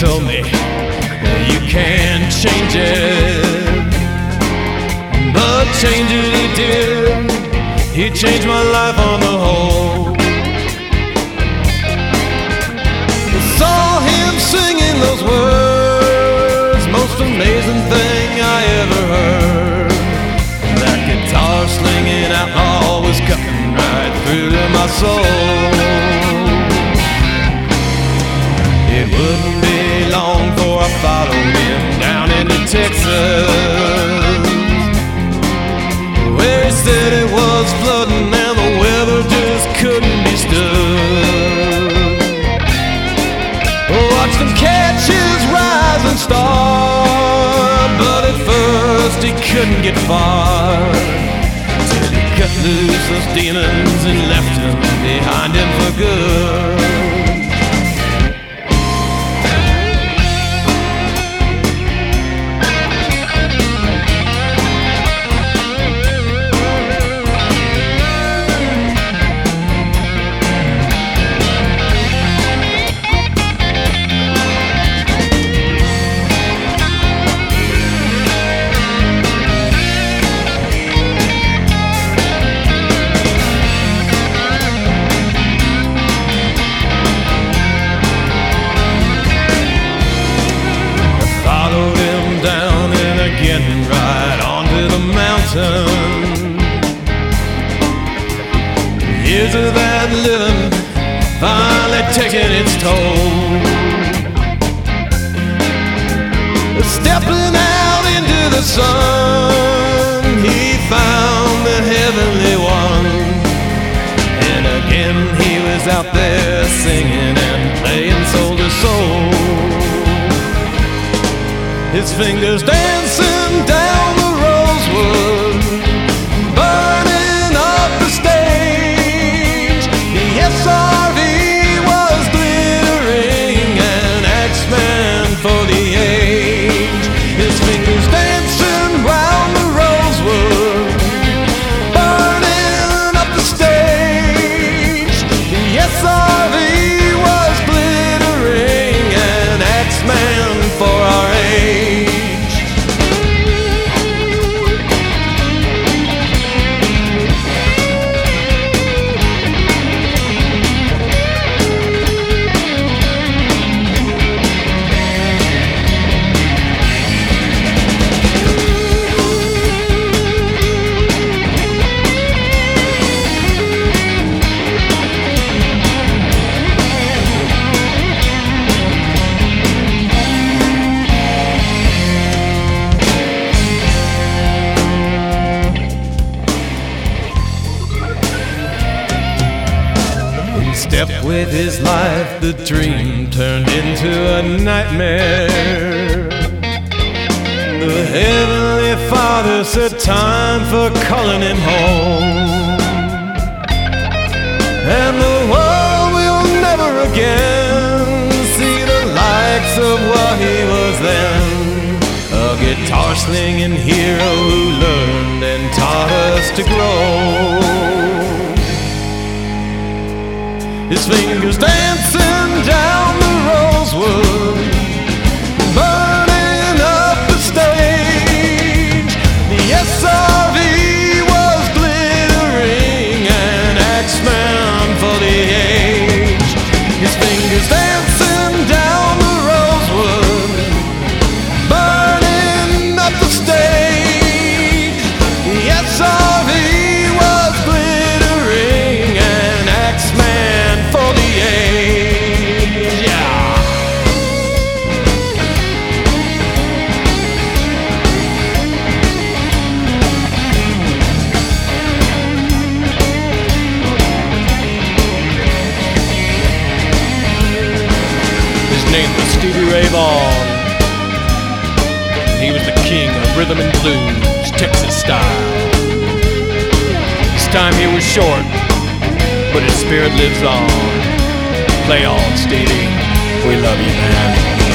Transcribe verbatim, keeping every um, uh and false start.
told me you can't change it, but change it he did. He changed my life on the whole. I saw him singing those words, most amazing thing I ever heard. That guitar slinging outlaw was cutting right through to my soul. It wouldn't be long before I followed him down into Texas, where he said it was flooding and the weather just couldn't be stood. Watched him catch his rising star, but at first he couldn't get far, till he cut loose those demons and left him behind him for good. Years of that living finally taking its toll. Stepping out into the sun, he found the heavenly one, and again he was out there singing and playing soul to soul. His fingers dancing down the rosewood, burning up the stage. The S R V was glittering, an X-Man for the age. His fingers dancing round the rosewood, burning up the stage. The S R V was glittering, an X-Man for our age. Step with his life, the dream turned into a nightmare. The Heavenly Father said time for calling him home, and the world will never again see the likes of what he was then. A guitar slinging hero who learned and taught us to grow. His fingers dancing down the rosewood, burning up the stage. The S R V was glittering, an X-Man for the age. His fingers dancing down the rosewood, burning up the stage. The S R V was glittering, an X-Man for the age, yeah. His name was Stevie Ray Vaughan. He was the king of rhythm and blues, Texas style. His time here was short, but his spirit lives on. Play on, Stevie. We love you, man.